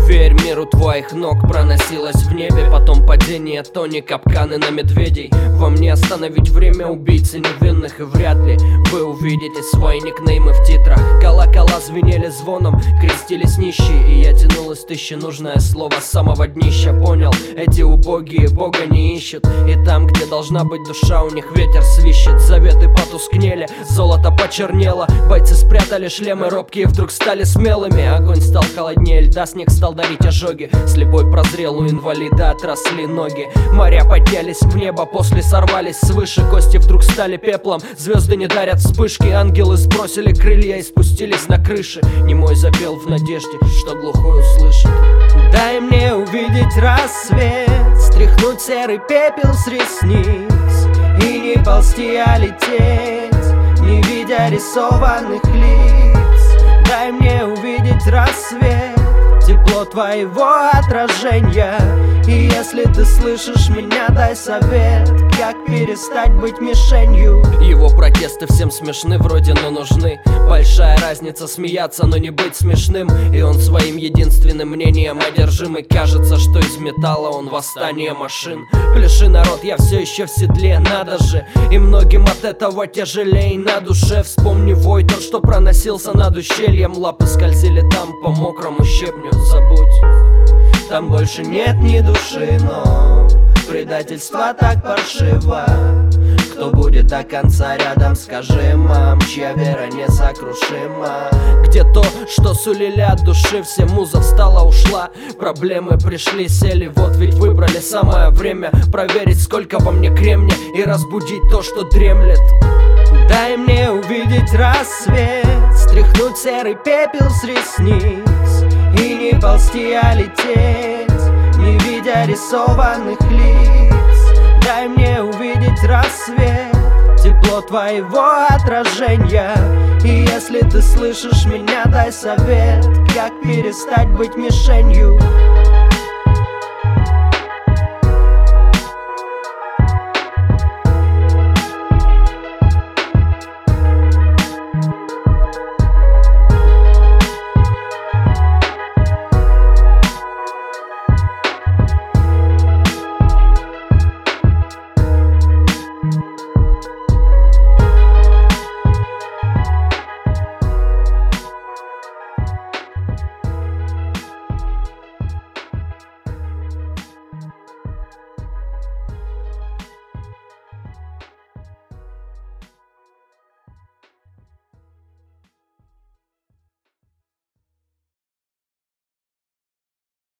Верь миру твоих ног проносилась в небе, потом падение, то не капканы на медведей. Вам не остановить время убийцы невинных, и вряд ли вы увидите свои никнеймы в титрах. Колокола звенели звоном, крестились нищие, и я тянул из тысячи нужное слово с самого днища. Понял, эти убогие Бога не ищут, и там, где должна быть душа, у них ветер свищет. Заветы потускнели, золото почернело, бойцы спрятали шлемы робкие, вдруг стали смелыми. Огонь стал холоднее льда, снег стал дарить ожоги. Слепой прозрел, у инвалида отросли ноги. Моря поднялись в небо, после сорвались свыше. Кости вдруг стали пеплом, звезды не дарят вспышки. Ангелы сбросили крылья и спустились на крыши. Немой запел в надежде, что глухой услышит. Дай мне увидеть рассвет, стряхнуть серый пепел с ресниц и не ползти, а лететь, не видя рисованных лиц. Дай мне увидеть рассвет, тепло твоего отражения. И если ты слышишь меня, дай совет, как перестать быть мишенью. Его протесты всем смешны вроде, но нужны. Большая разница смеяться, но не быть смешным. И он своим единственным мнением одержим. И кажется, что из металла он восстание машин. Пляши, народ, я все еще в седле, надо же. И многим от этого тяжелей на душе. Вспомни вой тот, что проносился над ущельем. Лапы скользили там по мокрому щебню. Забудь, там больше нет ни души, но предательство так паршиво. Кто будет до конца рядом, скажи, мам, чья вера несокрушима. Где то, что сулили от души, все муза встала, ушла. Проблемы пришли, сели, вот ведь выбрали самое время проверить, сколько во мне кремня, и разбудить то, что дремлет. Дай мне увидеть рассвет, стряхнуть серый пепел с ресниц и не ползти, а лететь, не видя рисованных лиц. Дай мне увидеть рассвет, тепло твоего отражения. И если ты слышишь меня, дай совет, как перестать быть мишенью.